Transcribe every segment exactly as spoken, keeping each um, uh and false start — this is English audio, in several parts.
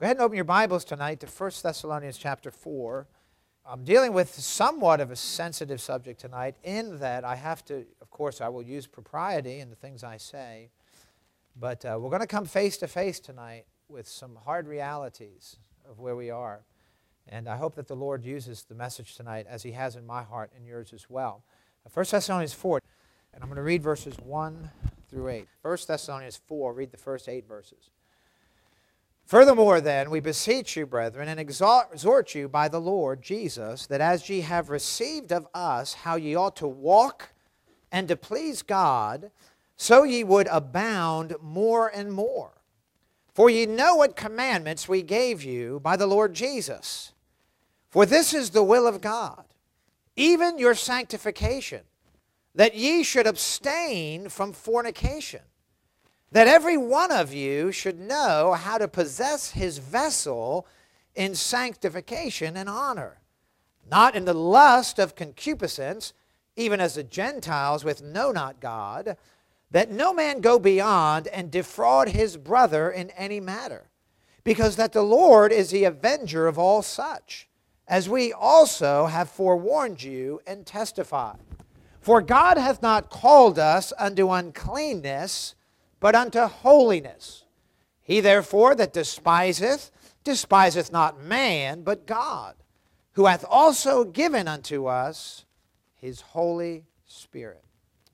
Go ahead and open your Bibles tonight to First Thessalonians chapter four. I'm dealing with somewhat of a sensitive subject tonight in that I have to, of course, I will use propriety in the things I say, but uh, we're going to come face to face tonight with some hard realities of where we are. And I hope that the Lord uses the message tonight as He has in my heart and yours as well. First Thessalonians four, and I'm going to read verses one through eight. First Thessalonians four, read the first eight verses. Furthermore, then, we beseech you, brethren, and exhort you by the Lord Jesus, that as ye have received of us how ye ought to walk and to please God, so ye would abound more and more. For ye know what commandments we gave you by the Lord Jesus. For this is the will of God, even your sanctification, that ye should abstain from fornication, that every one of you should know how to possess his vessel in sanctification and honor, not in the lust of concupiscence, even as the Gentiles which know not God, that no man go beyond and defraud his brother in any matter, because that the Lord is the avenger of all such, as we also have forewarned you and testified. For God hath not called us unto uncleanness, but unto holiness. He therefore that despiseth, despiseth not man, but God, who hath also given unto us His Holy Spirit.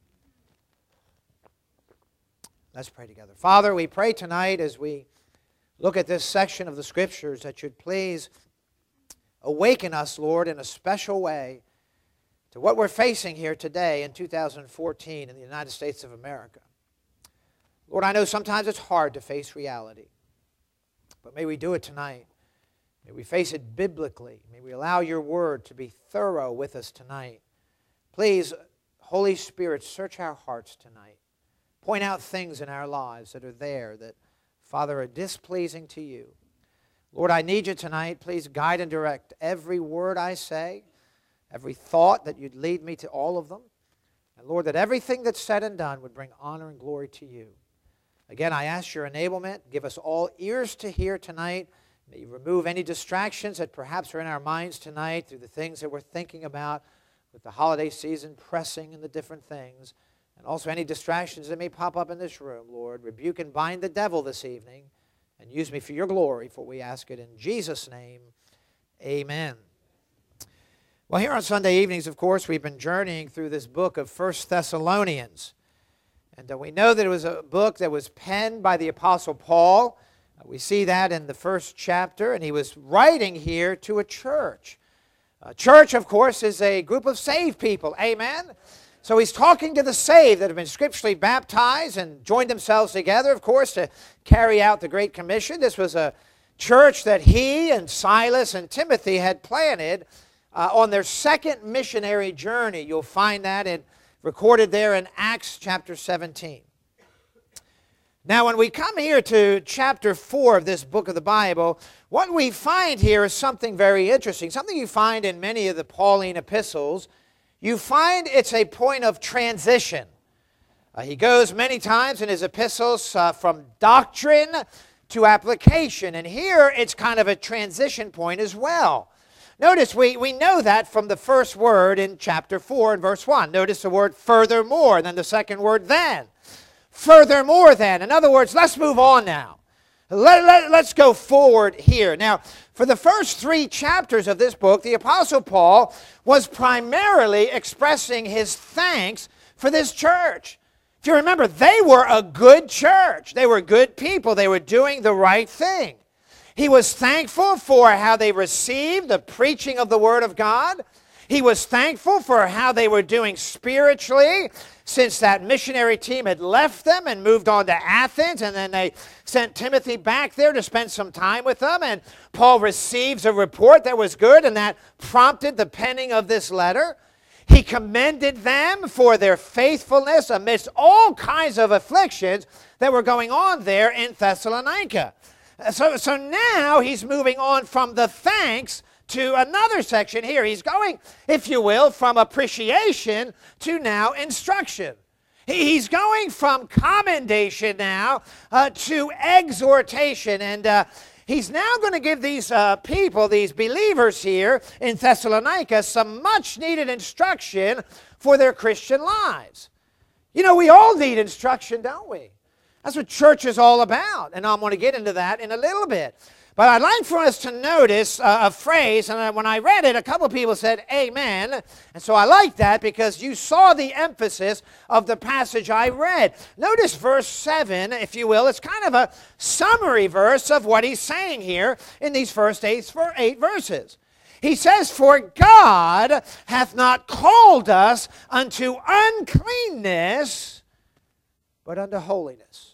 Let's pray together. Father, we pray tonight as we look at this section of the Scriptures that you'd please awaken us, Lord, in a special way to what we're facing here today in two thousand fourteen in the United States of America. Lord, I know sometimes it's hard to face reality, but may we do it tonight. May we face it biblically. May we allow your word to be thorough with us tonight. Please, Holy Spirit, search our hearts tonight. Point out things in our lives that are there that, Father, are displeasing to you. Lord, I need you tonight. Please guide and direct every word I say, every thought, that you'd lead me to all of them. And Lord, that everything that's said and done would bring honor and glory to you. Again, I ask your enablement. Give us all ears to hear tonight. May you remove any distractions that perhaps are in our minds tonight through the things that we're thinking about with the holiday season pressing and the different things. And also any distractions that may pop up in this room, Lord. Rebuke and bind the devil this evening and use me for your glory, for we ask it in Jesus' name. Amen. Well, here on Sunday evenings, of course, we've been journeying through this book of First Thessalonians. And uh, we know that it was a book that was penned by the Apostle Paul. Uh, we see that in the first chapter, and he was writing here to a church. A church, of course, is a group of saved people. Amen? So he's talking to the saved that have been scripturally baptized and joined themselves together, of course, to carry out the Great Commission. This was a church that he and Silas and Timothy had planted uh, on their second missionary journey. You'll find that in recorded there in Acts chapter seventeen. Now, when we come here to chapter four of this book of the Bible, what we find here is something very interesting, something you find in many of the Pauline epistles. You find it's a point of transition. Uh, he goes many times in his epistles uh, from doctrine to application, and here it's kind of a transition point as well. Notice we, we know that from the first word in chapter four and verse one. Notice the word furthermore, and then the second word then. Furthermore then. In other words, let's move on now. Let, let, let's go forward here. Now, for the first three chapters of this book, the Apostle Paul was primarily expressing his thanks for this church. If you remember, they were a good church. They were good people. They were doing the right thing. He was thankful for how they received the preaching of the Word of God. He was thankful for how they were doing spiritually since that missionary team had left them and moved on to Athens, and then they sent Timothy back there to spend some time with them, and Paul receives a report that was good, and that prompted the penning of this letter. He commended them for their faithfulness amidst all kinds of afflictions that were going on there in Thessalonica. So, so now he's moving on from the thanks to another section here. He's going, if you will, from appreciation to now instruction. He's going from commendation now uh, to exhortation. And uh, He's now going to give these uh, people, these believers here in Thessalonica, some much needed instruction for their Christian lives. You know, we all need instruction, don't we? That's what church is all about, and I'm going to get into that in a little bit. But I'd like for us to notice uh, a phrase, and when I read it, a couple of people said, amen. And so I like that because you saw the emphasis of the passage I read. Notice verse seven, if you will. It's kind of a summary verse of what he's saying here in these first eight, eight verses. He says, for God hath not called us unto uncleanness, but unto holiness.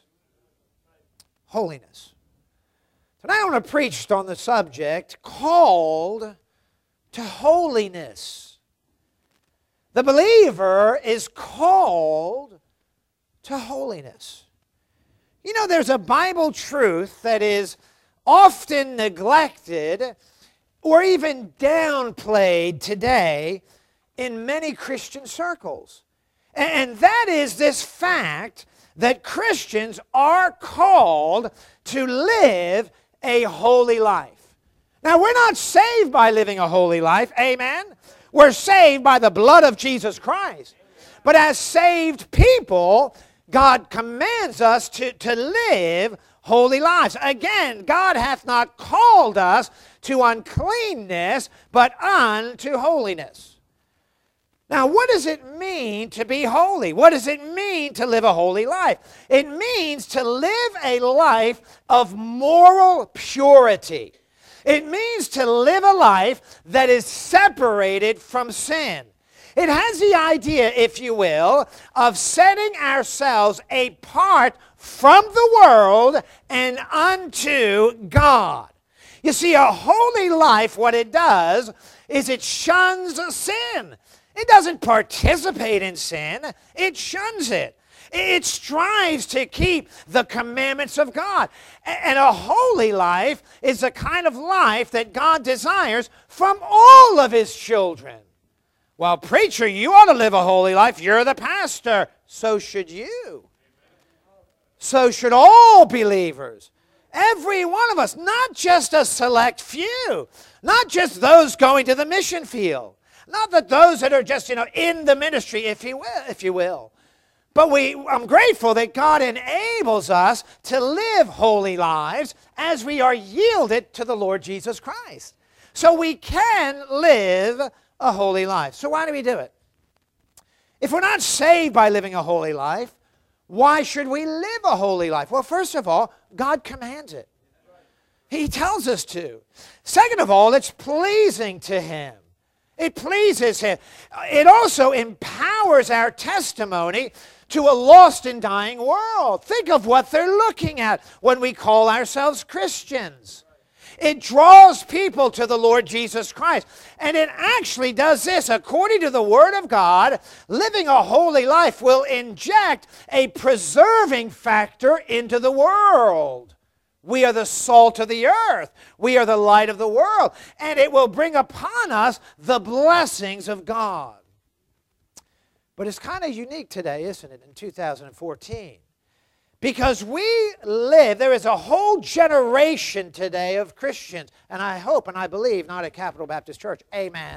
Holiness. Tonight I want to preach on the subject, called to holiness. The believer is called to holiness. You know, there's a Bible truth that is often neglected or even downplayed today in many Christian circles. And that is this fact that Christians are called to live a holy life. Now, we're not saved by living a holy life, amen? We're saved by the blood of Jesus Christ. But as saved people, God commands us to, to live holy lives. Again, God hath not called us to uncleanness, but unto holiness. Now, what does it mean to be holy? What does it mean to live a holy life? It means to live a life of moral purity. It means to live a life that is separated from sin. It has the idea, if you will, of setting ourselves apart from the world and unto God. You see, a holy life, what it does is it shuns sin. It doesn't participate in sin. It shuns it. It strives to keep the commandments of God. And a holy life is the kind of life that God desires from all of His children. Well, preacher, you ought to live a holy life. You're the pastor. So should you. So should all believers. Every one of us, not just a select few. Not just those going to the mission field. Not that those that are just, you know, in the ministry, if you will, if you will. But we, I'm grateful that God enables us to live holy lives as we are yielded to the Lord Jesus Christ. So we can live a holy life. So why do we do it? If we're not saved by living a holy life, why should we live a holy life? Well, first of all, God commands it. He tells us to. Second of all, it's pleasing to Him. It pleases Him. It also empowers our testimony to a lost and dying world. Think of what they're looking at when we call ourselves Christians. It draws people to the Lord Jesus Christ. And it actually does this. According to the Word of God, living a holy life will inject a preserving factor into the world. We are the salt of the earth. We are the light of the world. And it will bring upon us the blessings of God. But it's kind of unique today, isn't it, in two thousand fourteen? Because we live, there is a whole generation today of Christians, and I hope and I believe, not at Capital Baptist Church, amen,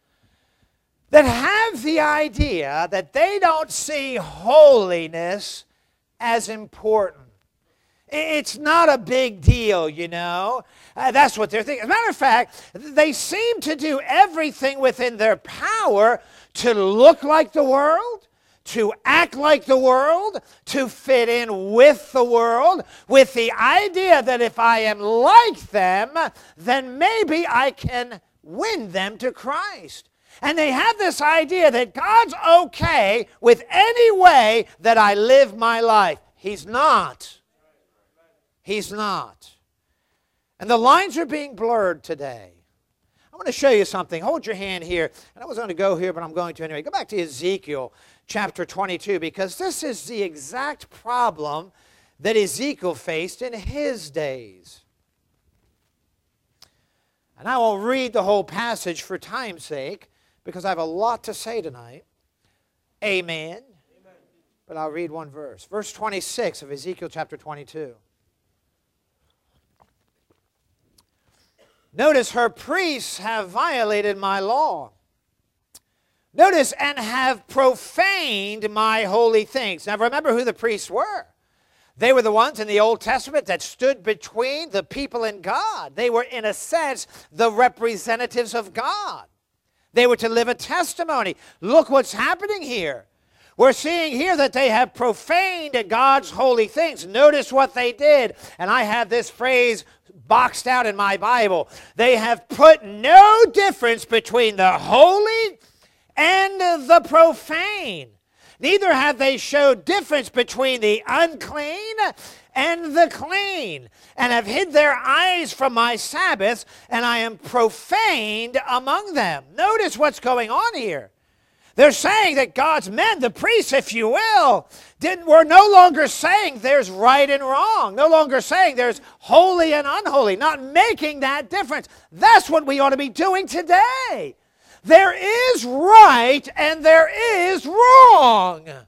that have the idea that they don't see holiness as important. It's not a big deal, you know. Uh, that's what they're thinking. As a matter of fact, they seem to do everything within their power to look like the world, to act like the world, to fit in with the world, with the idea that if I am like them, then maybe I can win them to Christ. And they have this idea that God's okay with any way that I live my life. He's not. He's not. And the lines are being blurred today. I want to show you something. Hold your hand here. And I was going to go here, but I'm going to anyway. Go back to Ezekiel chapter twenty-two, because this is the exact problem that Ezekiel faced in his days. And I won't read the whole passage for time's sake, because I have a lot to say tonight. Amen. Amen. But I'll read one verse. Verse twenty-six of Ezekiel chapter twenty-two. Notice, her priests have violated my law. Notice, and have profaned my holy things. Now remember who the priests were. They were the ones in the Old Testament that stood between the people and God. They were, in a sense, the representatives of God. They were to live a testimony. Look what's happening here. We're seeing here that they have profaned God's holy things. Notice what they did. And I have this phrase boxed out in my Bible. They have put no difference between the holy and the profane. Neither have they showed difference between the unclean and the clean, and have hid their eyes from my Sabbaths, and I am profaned among them. Notice what's going on here. They're saying that God's men, the priests, if you will, didn't, were no longer saying there's right and wrong, no longer saying there's holy and unholy, not making that difference. That's what we ought to be doing today. There is right and there is wrong. Do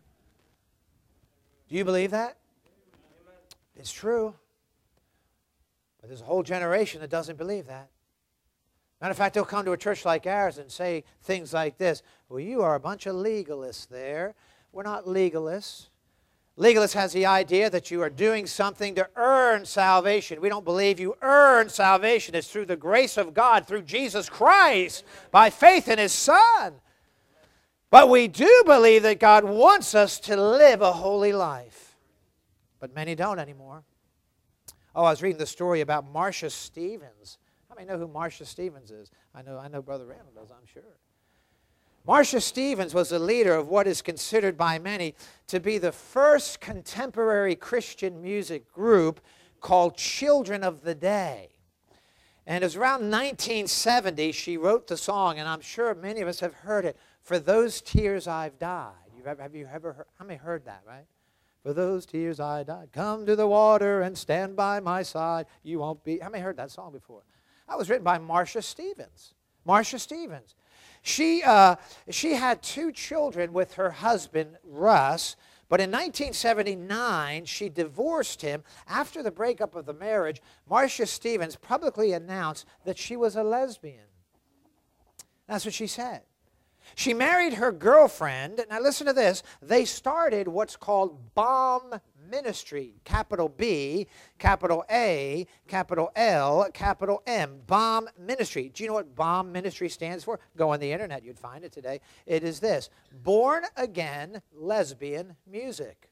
you believe that? It's true. But there's a whole generation that doesn't believe that. Matter of fact, they'll come to a church like ours and say things like this. Well, you are a bunch of legalists there. We're not legalists. Legalist has the idea that you are doing something to earn salvation. We don't believe you earn salvation. It's through the grace of God, through Jesus Christ, by faith in His Son. But we do believe that God wants us to live a holy life. But many don't anymore. Oh, I was reading the story about Marcia Stevens. How many know who Marcia Stevens is? I know, I know Brother Randall does, I'm sure. Marcia Stevens was the leader of what is considered by many to be the first contemporary Christian music group called Children of the Day. And it was around nineteen seventy she wrote the song, and I'm sure many of us have heard it, For Those Tears I've Died. You've ever, have you ever heard, how many heard that, right? For those tears I died, come to the water and stand by my side. You won't be, how many heard that song before? That was written by Marcia Stevens. Marcia Stevens. She, uh, she had two children with her husband, Russ, but in nineteen seventy-nine, she divorced him. After the breakup of the marriage, Marcia Stevens publicly announced that she was a lesbian. That's what she said. She married her girlfriend. Now listen to this. They started what's called BOM Ministry, capital B, capital A, capital L, capital M, BOM Ministry. Do you know what BOM Ministry stands for? Go on the internet, you'd find it today. It is this, Born Again Lesbian Music.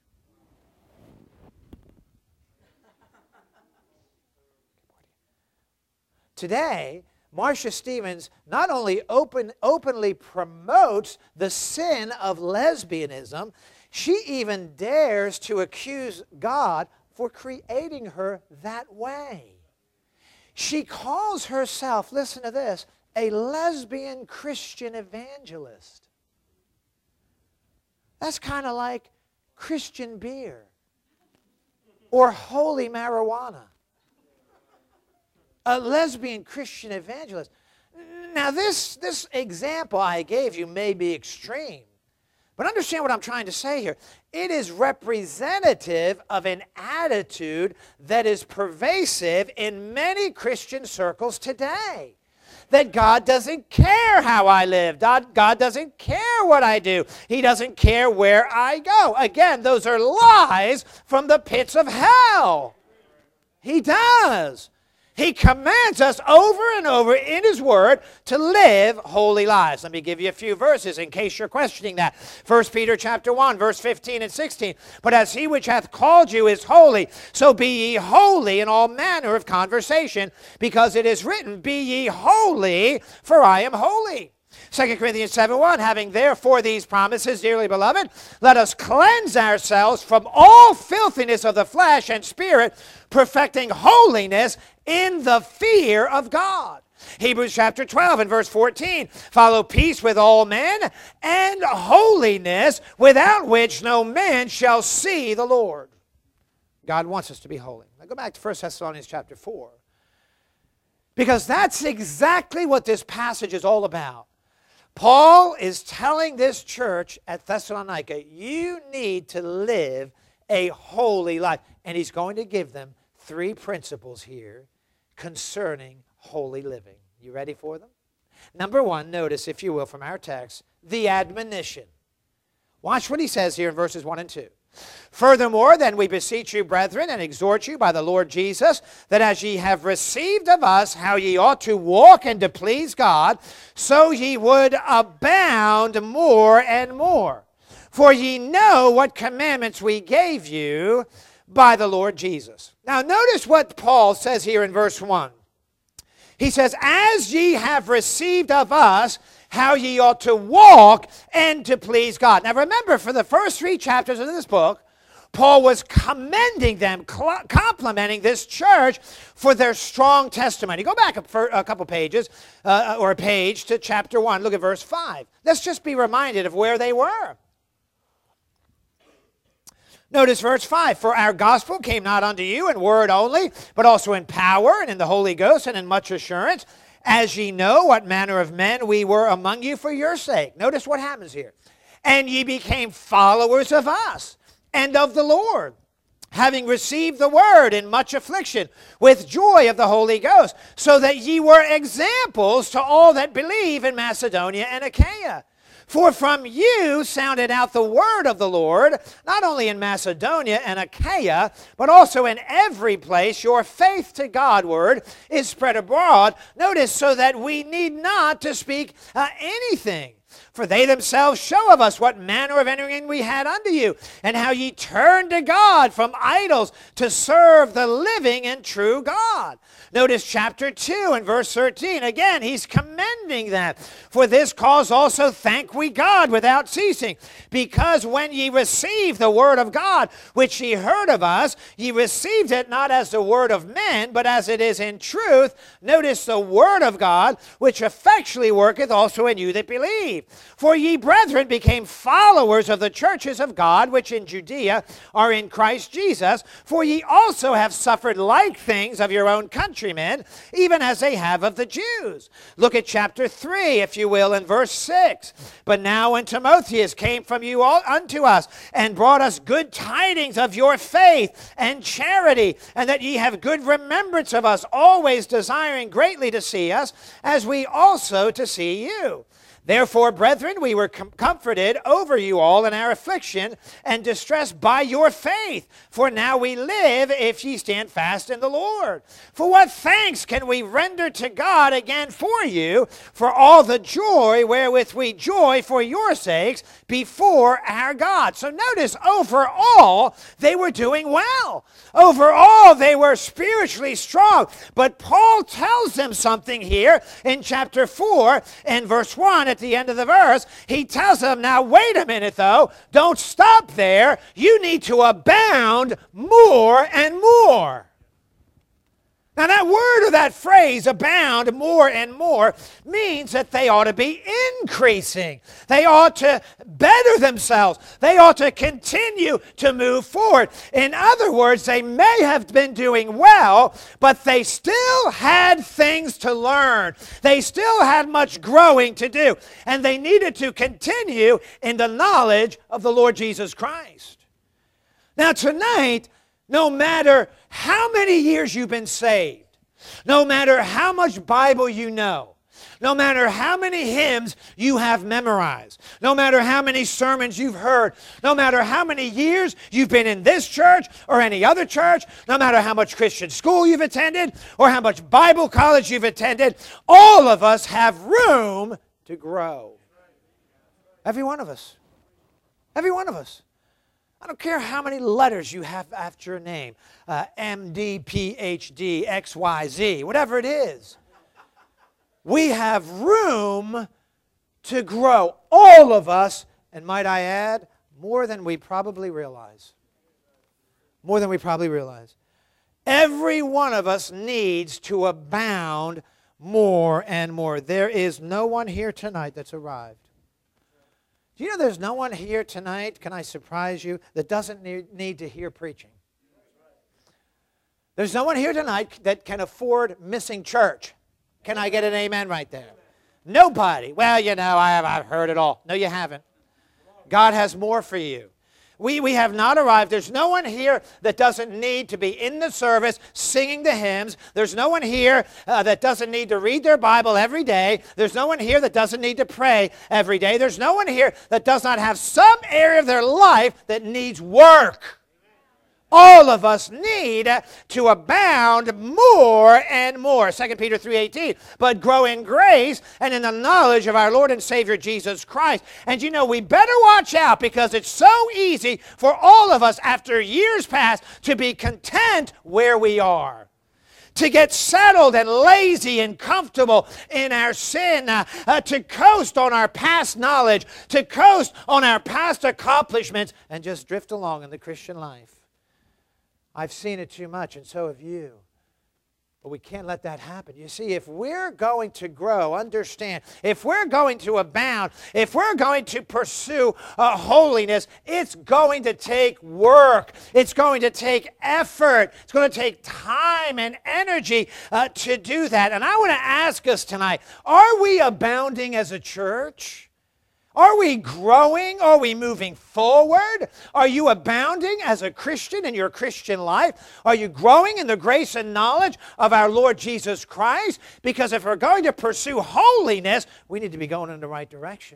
Today, Marcia Stevens not only open, openly promotes the sin of lesbianism, she even dares to accuse God for creating her that way. She calls herself, listen to this, a lesbian Christian evangelist. That's kind of like Christian beer or holy marijuana. A lesbian Christian evangelist. Now this, this example I gave you may be extreme, but understand what I'm trying to say here. It is representative of an attitude that is pervasive in many Christian circles today. That God doesn't care how I live. God, God doesn't care what I do. He doesn't care where I go. Again, those are lies from the pits of hell. He does. He commands us over and over in His Word to live holy lives. Let me give you a few verses in case you're questioning that. First Peter chapter one, verse fifteen and sixteen. But as He which hath called you is holy, so be ye holy in all manner of conversation, because it is written, Be ye holy, for I am holy. Second Corinthians seven one, having therefore these promises, dearly beloved, let us cleanse ourselves from all filthiness of the flesh and spirit, perfecting holiness in the fear of God. Hebrews chapter twelve and verse fourteen, follow peace with all men and holiness, without which no man shall see the Lord. God wants us to be holy. Now go back to First Thessalonians chapter four, because that's exactly what this passage is all about. Paul is telling this church at Thessalonica, you need to live a holy life. And he's going to give them three principles here concerning holy living. You ready for them? Number one, notice, if you will, from our text, the admonition. Watch what he says here in verses one and two. Furthermore, then we beseech you, brethren, and exhort you by the Lord Jesus, that as ye have received of us how ye ought to walk and to please God, so ye would abound more and more. For ye know what commandments we gave you by the Lord Jesus. Now notice what Paul says here in verse one. He says, as ye have received of us how ye ought to walk and to please God. Now remember, for the first three chapters of this book, Paul was commending them, complimenting this church for their strong testimony. Go back a, a couple pages, uh, or a page, to chapter one. Look at verse five. Let's just be reminded of where they were. Notice verse five. For our gospel came not unto you in word only, but also in power and in the Holy Ghost and in much assurance, as ye know what manner of men we were among you for your sake. Notice what happens here. And ye became followers of us and of the Lord, having received the word in much affliction with joy of the Holy Ghost, so that ye were examples to all that believe in Macedonia and Achaia. For from you sounded out the word of the Lord, not only in Macedonia and Achaia, but also in every place your faith to Godward is spread abroad. Notice, so that we need not to speak uh, anything. For they themselves show of us what manner of entering we had unto you, and how ye turned to God from idols to serve the living and true God. Notice chapter two and verse thirteen. Again, he's commending that. For this cause also thank we God without ceasing, because when ye received the word of God, which ye heard of us, ye received it not as the word of men, but as it is in truth. Notice the word of God, which effectually worketh also in you that believe. For ye, brethren, became followers of the churches of God, which in Judea are in Christ Jesus. For ye also have suffered like things of your own countrymen, even as they have of the Jews. Look at chapter three, if you will, in verse six. But now when Timotheus came from you all unto us, and brought us good tidings of your faith and charity, and that ye have good remembrance of us, always desiring greatly to see us, as we also to see you. Therefore, brethren, we were com- comforted over you all in our affliction and distress by your faith. For now we live, if ye stand fast in the Lord. For what thanks can we render to God again for you, for all the joy wherewith we joy for your sakes before our God? So notice, overall, they were doing well. Overall, they were spiritually strong. But Paul tells them something here in chapter four and verse one. At the end of the verse, he tells them, now wait a minute though, don't stop there. You need to abound more and more. Now that word or that phrase, abound more and more, means that they ought to be increasing. They ought to better themselves. They ought to continue to move forward. In other words, they may have been doing well, but they still had things to learn. They still had much growing to do. And they needed to continue in the knowledge of the Lord Jesus Christ. Now tonight, no matter how many years you've been saved, no matter how much Bible you know, no matter how many hymns you have memorized, no matter how many sermons you've heard, no matter how many years you've been in this church or any other church, no matter how much Christian school you've attended or how much Bible college you've attended, all of us have room to grow. Every one of us. Every one of us. I don't care how many letters you have after your name, uh, M D, P H D, X Y Z, whatever it is. We have room to grow, all of us, and might I add, more than we probably realize. More than we probably realize. Every one of us needs to abound more and more. There is no one here tonight that's arrived. Do you know there's no one here tonight, can I surprise you, that doesn't need, need to hear preaching? There's no one here tonight that can afford missing church. Can I get an amen right there? Nobody. Well, you know, I have, I've heard it all. No, you haven't. God has more for you. We, we have not arrived. There's no one here that doesn't need to be in the service singing the hymns. There's no one here uh, that doesn't need to read their Bible every day. There's no one here that doesn't need to pray every day. There's no one here that does not have some area of their life that needs work. All of us need to abound more and more. Second Peter three eighteen. But grow in grace and in the knowledge of our Lord and Savior Jesus Christ. And you know, we better watch out, because it's so easy for all of us after years past to be content where we are, to get settled and lazy and comfortable in our sin, uh, uh, to coast on our past knowledge, to coast on our past accomplishments, and just drift along in the Christian life. I've seen it too much, and so have you. But we can't let that happen. You see, if we're going to grow, understand, if we're going to abound, if we're going to pursue uh, holiness, it's going to take work. It's going to take effort. It's going to take time and energy uh, to do that. And I want to ask us tonight, are we abounding as a church? Are we growing? Are we moving forward? Are you abounding as a Christian in your Christian life? Are you growing in the grace and knowledge of our Lord Jesus Christ? Because if we're going to pursue holiness, we need to be going in the right direction.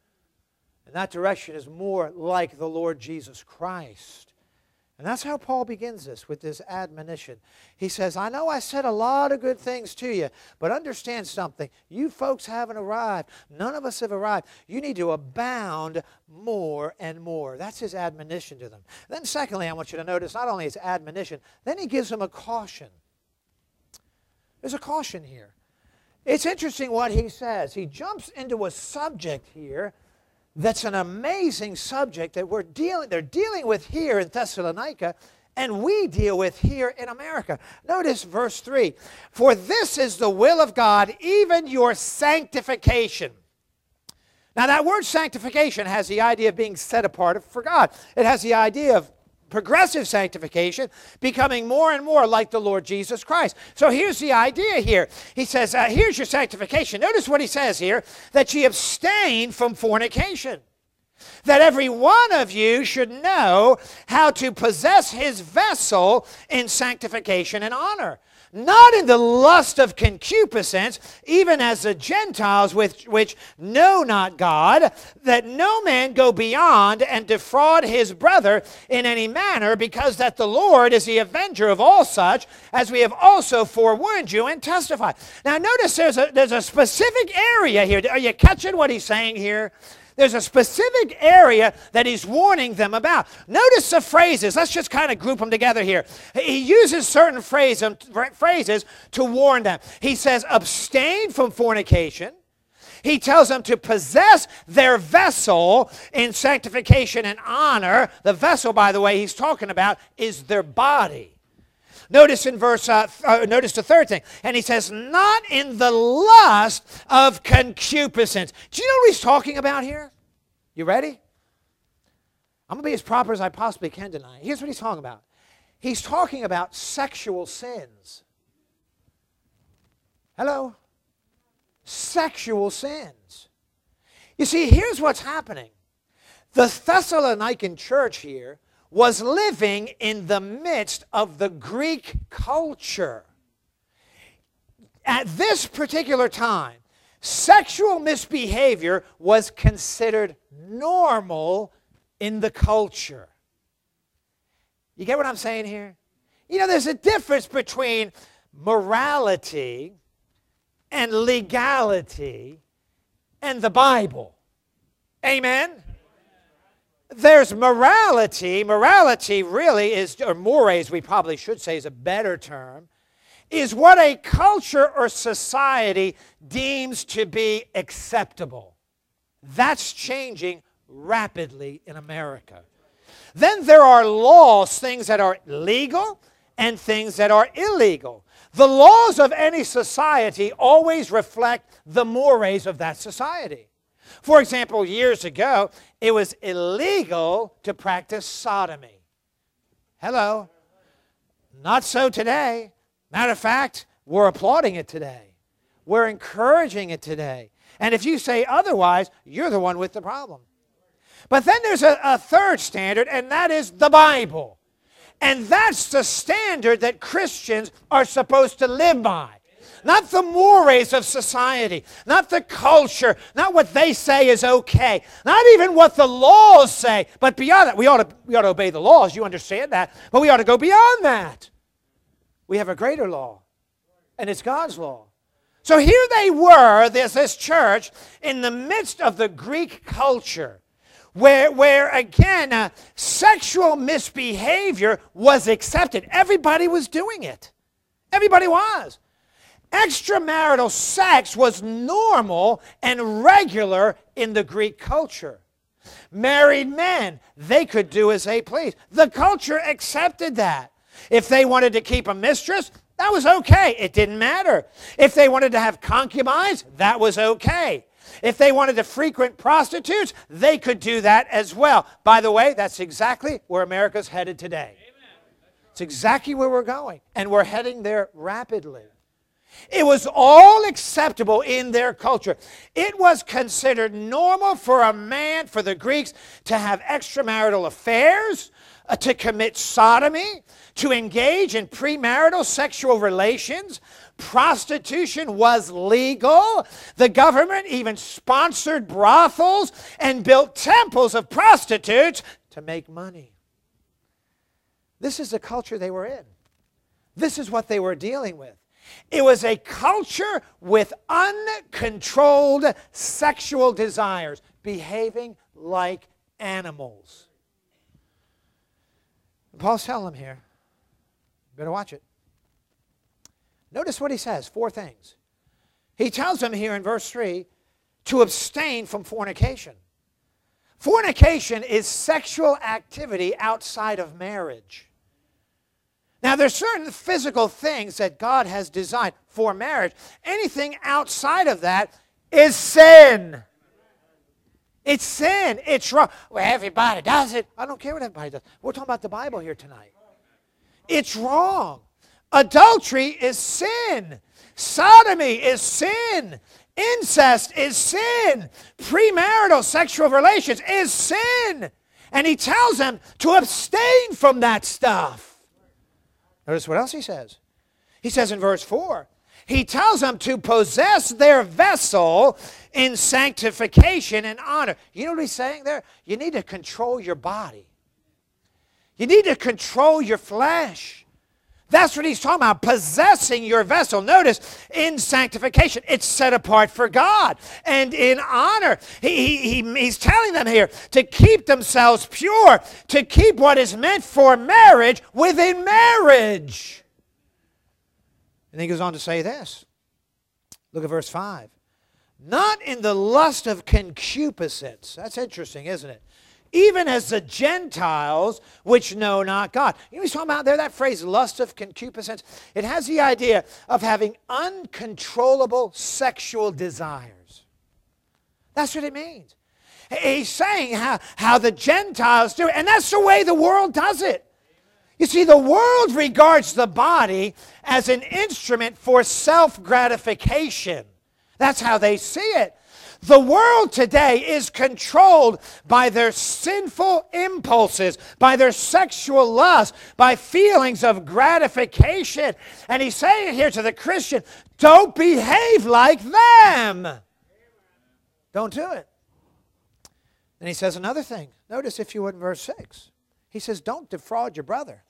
And that direction is more like the Lord Jesus Christ. And that's how Paul begins this, with this admonition. He says, I know I said a lot of good things to you, but understand something. You folks haven't arrived. None of us have arrived. You need to abound more and more. That's his admonition to them. Then secondly, I want you to notice not only his admonition, then he gives them a caution. There's a caution here. It's interesting what he says. He jumps into a subject here that's an amazing subject that we're dealing, they're dealing with here in Thessalonica, and we deal with here in America. Notice verse three. For this is the will of God, even your sanctification. Now that word sanctification has the idea of being set apart for God. It has the idea of progressive sanctification, becoming more and more like the Lord Jesus Christ. So here's the idea here. He says, uh, here's your sanctification. Notice what he says here, that ye abstain from fornication. That every one of you should know how to possess his vessel in sanctification and honor, not in the lust of concupiscence, even as the Gentiles which, which know not God, that no man go beyond and defraud his brother in any manner, because that the Lord is the avenger of all such, as we have also forewarned you and testified. Now notice there's a, there's a specific area here. Are you catching what he's saying here? There's a specific area that he's warning them about. Notice the phrases. Let's just kind of group them together here. He uses certain phrase, phrases to warn them. He says, abstain from fornication. He tells them to possess their vessel in sanctification and honor. The vessel, by the way, he's talking about is their body. Notice in verse, uh, uh, notice the third thing. And he says, not in the lust of concupiscence. Do you know what he's talking about here? You ready? I'm going to be as proper as I possibly can tonight. Here's what he's talking about. He's talking about sexual sins. Hello? Sexual sins. You see, here's what's happening. The Thessalonican church here was living in the midst of the Greek culture. At this particular time, sexual misbehavior was considered normal in the culture. You get what I'm saying here? You know, there's a difference between morality and legality and the Bible. Amen? There's morality. Morality really is, or mores we probably should say is a better term, is what a culture or society deems to be acceptable. That's changing rapidly in America. Then there are laws, things that are legal and things that are illegal. The laws of any society always reflect the mores of that society. For example, years ago, it was illegal to practice sodomy. Hello. Not so today. Matter of fact, we're applauding it today. We're encouraging it today. And if you say otherwise, you're the one with the problem. But then there's a, a third standard, and that is the Bible. And that's the standard that Christians are supposed to live by. Not the mores of society, not the culture, not what they say is okay, not even what the laws say, but beyond that. We ought to, we ought to obey the laws, you understand that, but we ought to go beyond that. We have a greater law, and it's God's law. So here they were, there's this church, in the midst of the Greek culture, where, where again, uh, sexual misbehavior was accepted. Everybody was doing it. Everybody was. Extramarital sex was normal and regular in the Greek culture. Married men, they could do as they pleased. The culture accepted that. If they wanted to keep a mistress, that was okay. It didn't matter. If they wanted to have concubines, that was okay. If they wanted to frequent prostitutes, they could do that as well. By the way, that's exactly where America's headed today. It's exactly where we're going, and we're heading there rapidly. It was all acceptable in their culture. It was considered normal for a man, for the Greeks, to have extramarital affairs, uh, to commit sodomy, to engage in premarital sexual relations. Prostitution was legal. The government even sponsored brothels and built temples of prostitutes to make money. This is the culture they were in. This is what they were dealing with. It was a culture with uncontrolled sexual desires, behaving like animals. Paul's telling them here, better watch it. Notice what he says, four things. He tells them here in verse three to abstain from fornication. Fornication is sexual activity outside of marriage. Now, there's certain physical things that God has designed for marriage. Anything outside of that is sin. It's sin. It's wrong. Well, everybody does it. I don't care what everybody does. We're talking about the Bible here tonight. It's wrong. Adultery is sin. Sodomy is sin. Incest is sin. Premarital sexual relations is sin. And he tells them to abstain from that stuff. Notice what else he says. He says in verse four, he tells them to possess their vessel in sanctification and honor. You know what he's saying there? You need to control your body. You need to control your flesh. That's what he's talking about, possessing your vessel. Notice, in sanctification, it's set apart for God. And in honor, he, he, he's telling them here to keep themselves pure, to keep what is meant for marriage within marriage. And he goes on to say this. Look at verse five. Not in the lust of concupiscence. That's interesting, isn't it? Even as the Gentiles which know not God. You know what he's talking about there? That phrase, lust of concupiscence. It has the idea of having uncontrollable sexual desires. That's what it means. He's saying how, how the Gentiles do it. And that's the way the world does it. You see, the world regards the body as an instrument for self-gratification. That's how they see it. The world today is controlled by their sinful impulses, by their sexual lust, by feelings of gratification. And he's saying here to the Christian, don't behave like them. Don't do it. And he says another thing. Notice, if you would, in verse six. He says, don't defraud your brother.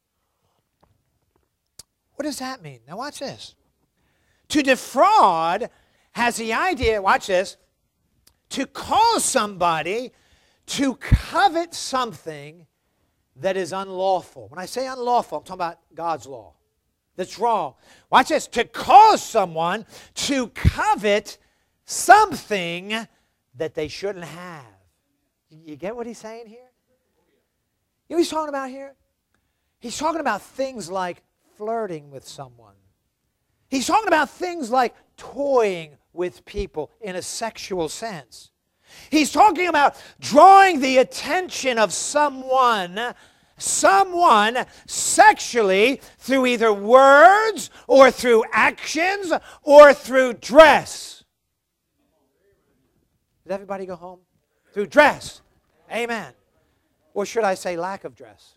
What does that mean? Now watch this. To defraud has the idea, watch this, to cause somebody to covet something that is unlawful. When I say unlawful, I'm talking about God's law. That's wrong. Watch this. To cause someone to covet something that they shouldn't have. You get what he's saying here? You know what he's talking about here? He's talking about things like flirting with someone. He's talking about things like toying with people in a sexual sense. He's talking about drawing the attention of someone, someone sexually through either words or through actions or through dress. Did everybody go home? Through dress. Amen. Or should I say lack of dress?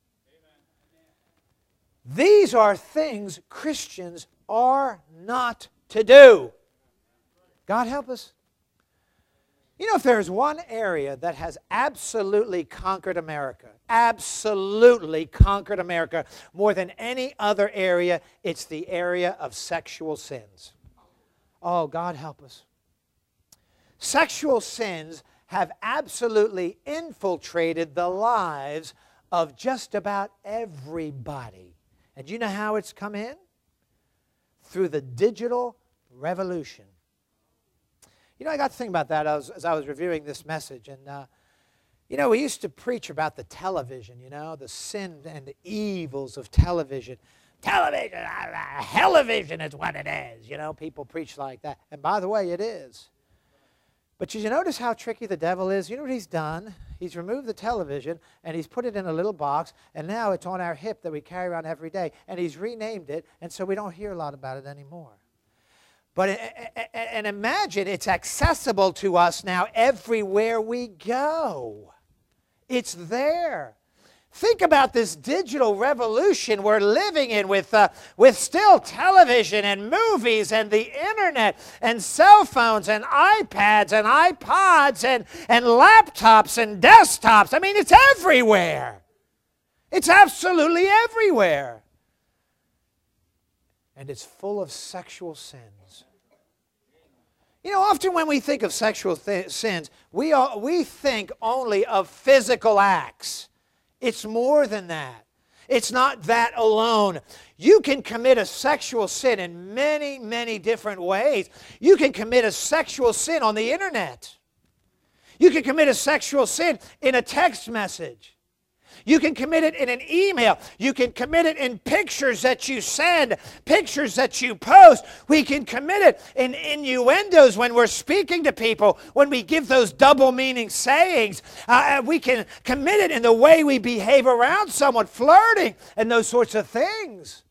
These are things Christians are not to do. God help us. You know, if there's one area that has absolutely conquered America, absolutely conquered America more than any other area, it's the area of sexual sins. Oh, God help us. Sexual sins have absolutely infiltrated the lives of just about everybody. And do you know how it's come in? Through the digital revolution. You know, I got to think about that as, as I was reviewing this message. And, uh, you know, we used to preach about the television, you know, the sin and the evils of television. Television, uh, television is what it is. You know, people preach like that. And by the way, it is. But did you notice how tricky the devil is? You know what he's done? He's removed the television, and he's put it in a little box, and now it's on our hip that we carry around every day. And he's renamed it, and so we don't hear a lot about it anymore. But and imagine it's accessible to us now everywhere we go. It's there. Think about this digital revolution we're living in with, uh, with still television and movies and the internet and cell phones and iPads and iPods and, and laptops and desktops. I mean, it's everywhere. It's absolutely everywhere. And it's full of sexual sins. You know, often when we think of sexual th- sins, we, are, we think only of physical acts. It's more than that. It's not that alone. You can commit a sexual sin in many, many different ways. You can commit a sexual sin on the internet. You can commit a sexual sin in a text message. You can commit it in an email. You can commit it in pictures that you send, pictures that you post. We can commit it in innuendos when we're speaking to people, when we give those double meaning sayings. Uh, we can commit it in the way we behave around someone, flirting, and those sorts of things.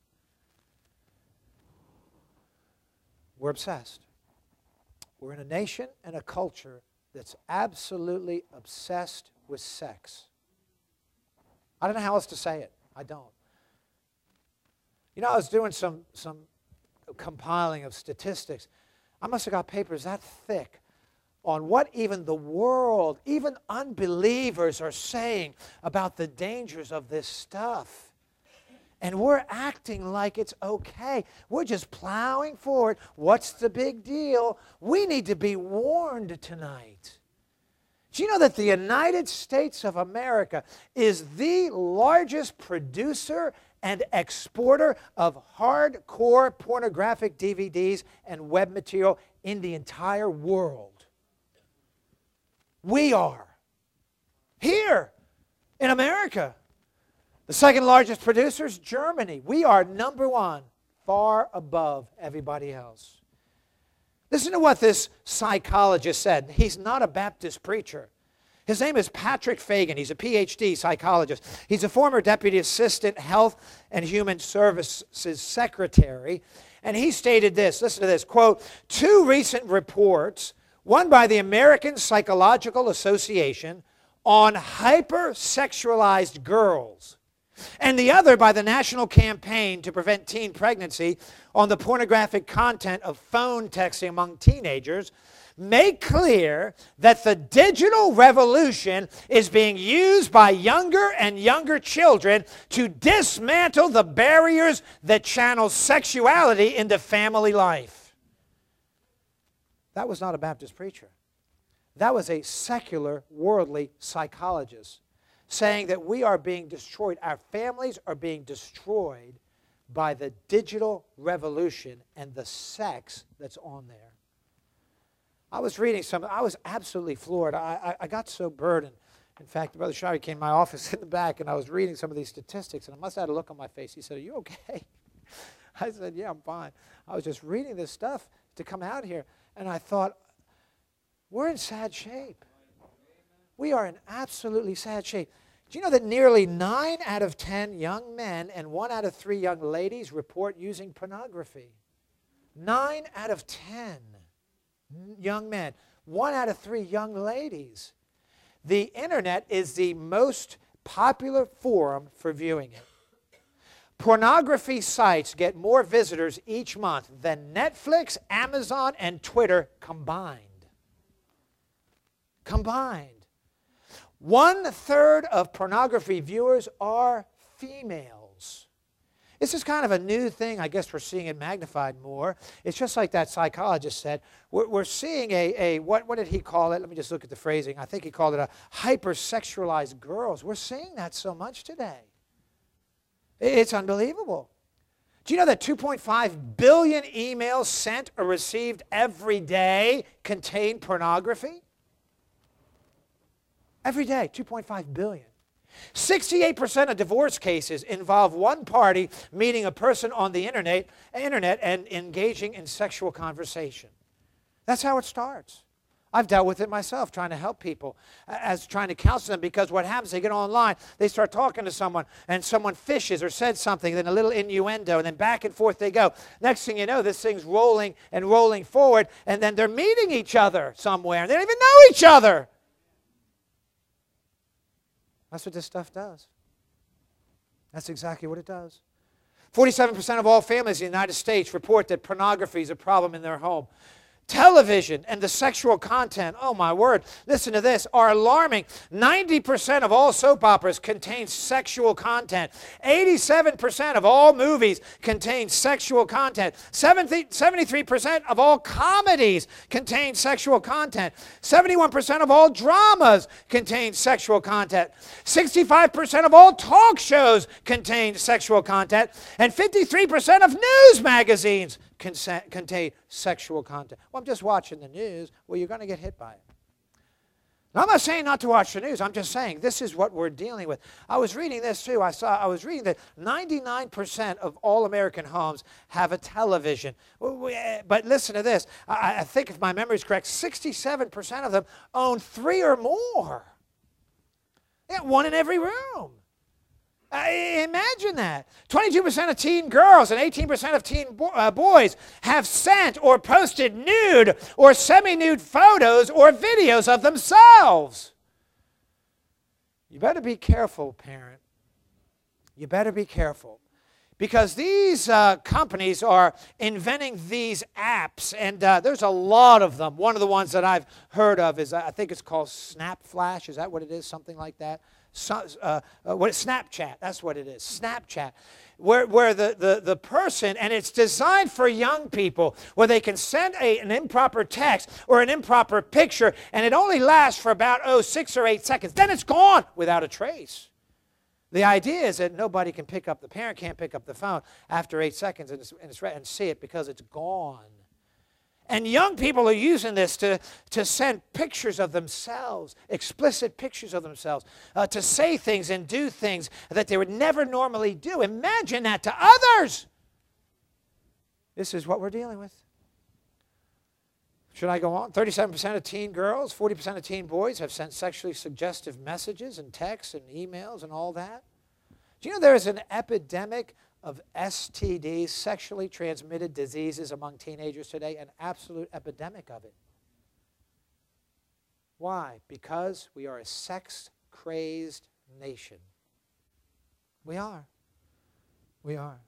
We're obsessed. We're in a nation and a culture that's absolutely obsessed with sex. I don't know how else to say it. I don't. You know, I was doing some, some compiling of statistics. I must have got papers that thick on what even the world, even unbelievers are saying about the dangers of this stuff. And we're acting like it's okay. We're just plowing forward. What's the big deal? We need to be warned tonight. Do you know that the United States of America is the largest producer and exporter of hardcore pornographic D V Ds and web material in the entire world? We are. Here in America. The second largest producer is Germany. We are number one, far above everybody else. Listen to what this psychologist said. He's not a Baptist preacher. His name is Patrick Fagan. He's a P H D psychologist. He's a former Deputy Assistant Health and Human Services Secretary. And he stated this, listen to this, quote, two recent reports, one by the American Psychological Association on hypersexualized girls, and the other by the National Campaign to Prevent Teen Pregnancy on the pornographic content of phone texting among teenagers, make clear that the digital revolution is being used by younger and younger children to dismantle the barriers that channel sexuality into family life. That was not a Baptist preacher. That was a secular, worldly psychologist saying that we are being destroyed. Our families are being destroyed by the digital revolution and the sex that's on there. I was reading some, I was absolutely floored. I, I, I got so burdened. In fact, Brother Shari came to my office in the back, and I was reading some of these statistics, and I must have had a look on my face. He said, "Are you okay?" I said, "Yeah, I'm fine." I was just reading this stuff to come out here, and I thought, we're in sad shape. We are in absolutely sad shape. Do you know that nearly nine out of ten young men and one out of three young ladies report using pornography? Nine out of ten young men, one out of three young ladies. the internet is the most popular forum for viewing it. Pornography sites get more visitors each month than Netflix, Amazon, and Twitter combined. Combined. One third of pornography viewers are females. This is kind of a new thing. I guess we're seeing it magnified more. It's just like that psychologist said. We're, we're seeing a, a what, what did he call it? Let me just look at the phrasing. I think he called it a hypersexualized girls. We're seeing that so much today. It's unbelievable. Do you know that two point five billion emails sent or received every day contain pornography? Every day, two point five billion. sixty-eight percent of divorce cases involve one party meeting a person on the internet, internet and engaging in sexual conversation. That's how it starts. I've dealt with it myself, trying to help people, as trying to counsel them, because what happens, they get online, they start talking to someone, and someone fishes or said something, then a little innuendo, and then back and forth they go. Next thing you know, this thing's rolling and rolling forward, and then they're meeting each other somewhere, and they don't even know each other. That's what this stuff does. That's exactly what it does. forty-seven percent of all families in the United States report that pornography is a problem in their home. Television and the sexual content, oh my word, listen to this, are alarming. ninety percent of all soap operas contain sexual content. eighty-seven percent of all movies contain sexual content. seventy-three percent of all comedies contain sexual content. seventy-one percent of all dramas contain sexual content. sixty-five percent of all talk shows contain sexual content. And fifty-three percent of news magazines contain sexual content. Well, I'm just watching the news. Well, you're going to get hit by it. Now, I'm not saying not to watch the news. I'm just saying this is what we're dealing with. I was reading this too. I saw. I was reading that ninety-nine percent of all American homes have a television. But listen to this. I, I think if my memory is correct, sixty-seven percent of them own three or more. Yeah, one in every room. Uh, imagine that. twenty-two percent of teen girls and eighteen percent of teen bo uh, boys have sent or posted nude or semi-nude photos or videos of themselves. You better be careful, parent. You better be careful. Because these uh, companies are inventing these apps, and uh, there's a lot of them. One of the ones that I've heard of is, I think it's called Snap Flash. Is that what it is? Something like that? So, uh, uh, what, Snapchat, that's what it is, Snapchat, where, where the, the, the person, and it's designed for young people, where they can send a, an improper text or an improper picture, and it only lasts for about, oh, six or eight seconds. Then it's gone without a trace. The idea is that nobody can pick up, the parent can't pick up the phone after eight seconds and, it's, and, it's, and see it because it's gone. And young people are using this to, to send pictures of themselves, explicit pictures of themselves, uh, to say things and do things that they would never normally do. Imagine that to others. This is what we're dealing with. Should I go on? thirty-seven percent of teen girls, forty percent of teen boys have sent sexually suggestive messages and texts and emails and all that. Do you know there is an epidemic of S T Ds, sexually transmitted diseases, among teenagers today, an absolute epidemic of it? Why? Because we are a sex-crazed nation. We are. We are.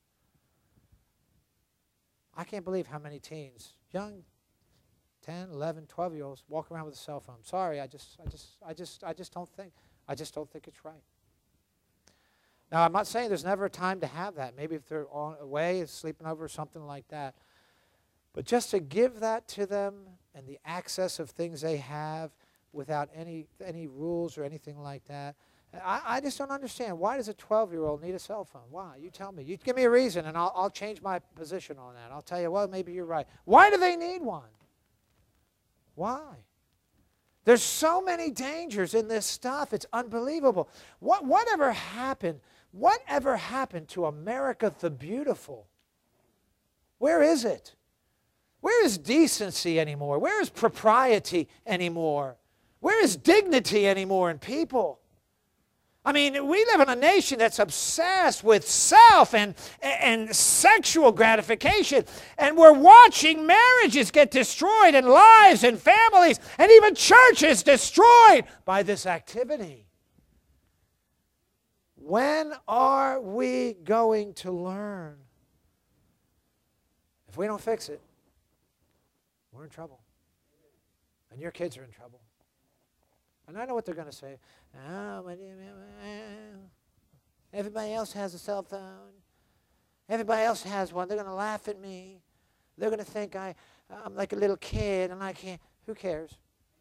I can't believe how many teens, young, ten, eleven, twelve-year-olds, walk around with a cell phone. Sorry, I just, I just, I just, I just don't think, I just don't think it's right. Now, I'm not saying there's never a time to have that. Maybe if they're on away, sleeping over, something like that. But just to give that to them and the access of things they have without any, any rules or anything like that, I, I just don't understand. Why does a twelve-year-old need a cell phone? Why? You tell me. You give me a reason, and I'll, I'll change my position on that. I'll tell you, well, maybe you're right. Why do they need one? Why? There's so many dangers in this stuff. It's unbelievable. What, whatever happened? Whatever happened to America the Beautiful? Where is it? Where is decency anymore? Where is propriety anymore? Where is dignity anymore in people? I mean, we live in a nation that's obsessed with self and, and sexual gratification. And we're watching marriages get destroyed and lives and families and even churches destroyed by this activity. When are we going to learn? If we don't fix it, we're in trouble. And your kids are in trouble. And I know what they're going to say. Oh, everybody else has a cell phone. Everybody else has one. They're going to laugh at me. They're going to think I, I'm like a little kid and I can't. Who cares?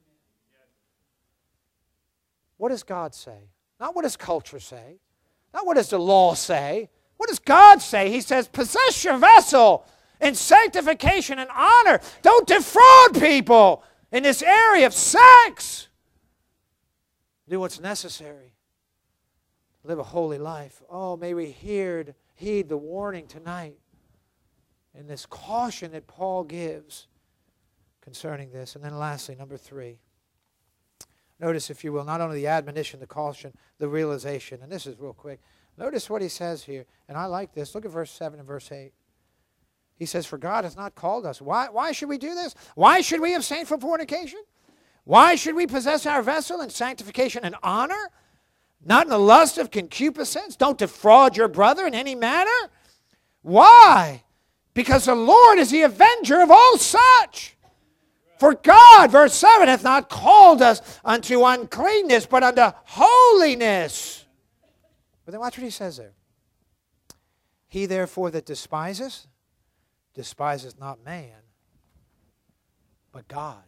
What does God say? Not what does culture say. Not what does the law say. What does God say? He says, possess your vessel in sanctification and honor. Don't defraud people in this area of sex. Do what's necessary. Live a holy life. Oh, may we heed, heed the warning tonight and this caution that Paul gives concerning this. And then lastly, number three. Notice, if you will, not only the admonition, the caution, the realization. And this is real quick. Notice what he says here. And I like this. Look at verse seven and verse eight. He says, for God has not called us. Why, why should we do this? Why should we abstain from fornication? Why should we possess our vessel in sanctification and honor? Not in the lust of concupiscence. Don't defraud your brother in any manner. Why? Because the Lord is the avenger of all such. For God, verse seven, hath not called us unto uncleanness, but unto holiness. But then watch what he says there. He therefore that despiseth, despiseth not man, but God.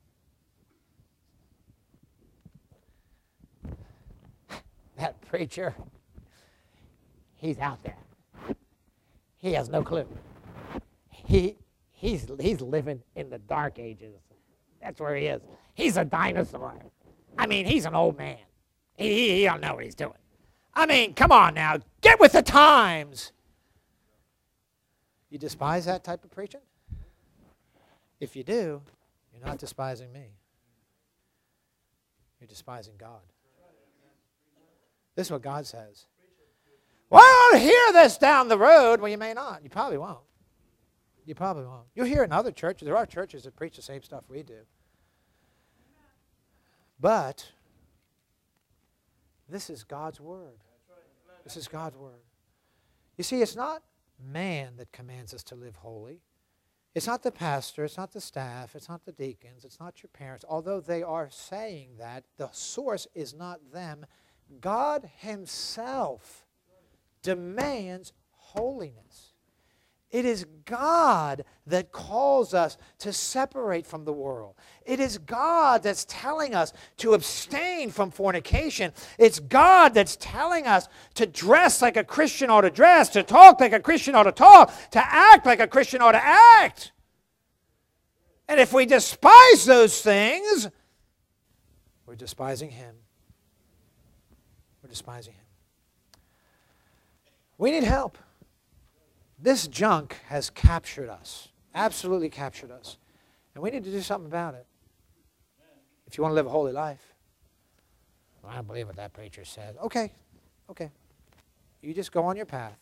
That preacher, he's out there. He has no clue. He, he's, he's living in the dark ages. That's where he is. He's a dinosaur. I mean, he's an old man. He, he, he don't know what he's doing. I mean, come on now. Get with the times. You despise that type of preaching? If you do, you're not despising me. You're despising God. This is what God says. Well, I'll hear this down the road. Well, you may not. You probably won't. You probably won't. You'll hear it in other churches. There are churches that preach the same stuff we do. But this is God's word. This is God's word. You see, it's not man that commands us to live holy. It's not the pastor. It's not the staff. It's not the deacons. It's not your parents. Although they are saying that, the source is not them. God himself demands holiness. It is God that calls us to separate from the world. It is God that's telling us to abstain from fornication. It's God that's telling us to dress like a Christian ought to dress, to talk like a Christian ought to talk, to act like a Christian ought to act. And if we despise those things, we're despising him. We're despising him. We need help. This junk has captured us, absolutely captured us. And we need to do something about it. If you want to live a holy life. Well, I don't believe what that preacher said. Okay, okay. You just go on your path.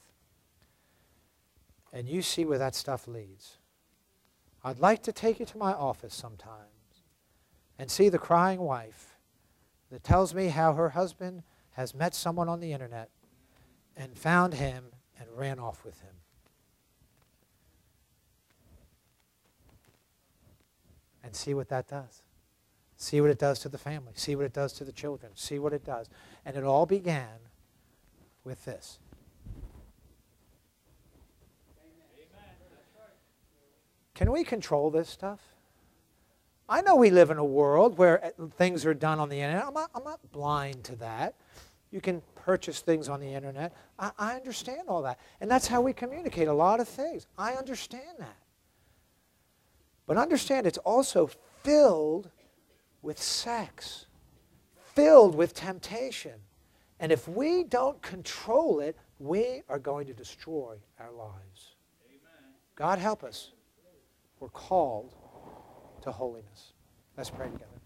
And you see where that stuff leads. I'd like to take you to my office sometimes and see the crying wife that tells me how her husband has met someone on the internet and found him and ran off with him. And see what that does. See what it does to the family. See what it does to the children. See what it does. And it all began with this. Can we control this stuff? I know we live in a world where things are done on the internet. I'm not, I'm not blind to that. You can purchase things on the internet. I, I understand all that. And that's how we communicate a lot of things. I understand that. But understand it's also filled with sex, filled with temptation. And if we don't control it, we are going to destroy our lives. Amen. God help us. We're called to holiness. Let's pray together.